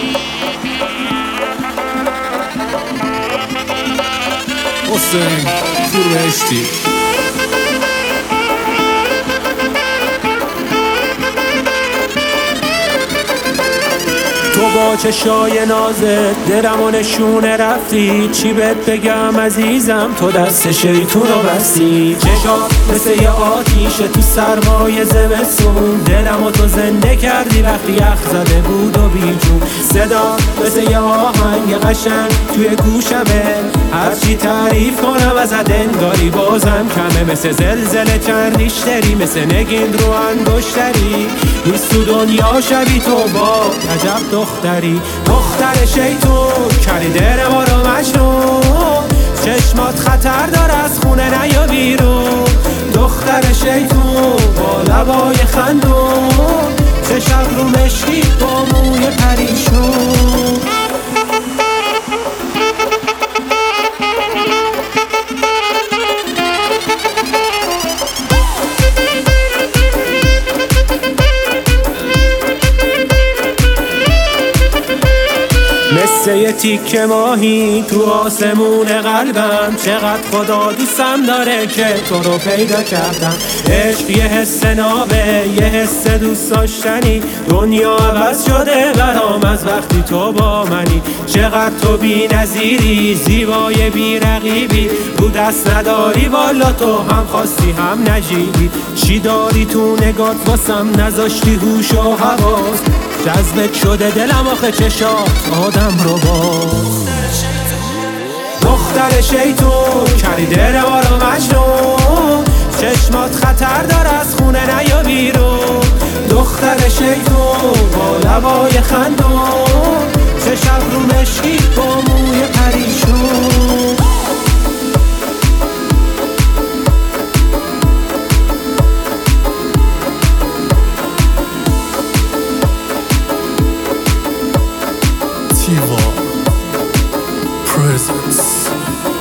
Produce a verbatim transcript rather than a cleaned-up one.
حسین پور بهشتی. تو با چشای نازت دلم و نشونه رفتی، چی بهت بگم عزیزم تو دست شیطون رو بستی. چشات مثل یه آتیشه تو سرمای زمستون، دلم و تو زنده کردی وقتی یخ زده بود و بیجون. صدا مثل یه آهنگ قشنگ توی گوشمه، هرچی تعریف کنم ازت انگاری بازم کمه. مثل زلزله چند ریشتری، مثل نگین رو انگشتری، نیست تو دنیا شبی تو با عجب دختری. دختر شیطون کردی دل ما رو مجنون، چشمات خطر داره از خونه نیا بیرون. دختر شیطون با لبای خندون، چشم رو مشکی با موی پریشون. مثل یه تیکه ماهی تو آسمون قلبم، چقدر خدا دوستم داره که تو رو پیدا کردم. عشق یه حس نابه، یه حس دوست داشتنی، دنیا عوض شده برام از وقتی تو با منی. چقدر تو بی نظیری، زیبای بی رقیبی، رو دست نداری والا تو هم خواستی هم نجیبی. چی داری تو نگات واسم نذاشتی هوش و حواس، جذبت شده دلم آخه چشات آدم رو باز. دختر شیطون کردی دل ما رو مجنون، چشمات خطر داره از خونه نیا بیرون. دختر شیطون با لبای خندون، چشم رو مشکی با موی پریشون. Presence.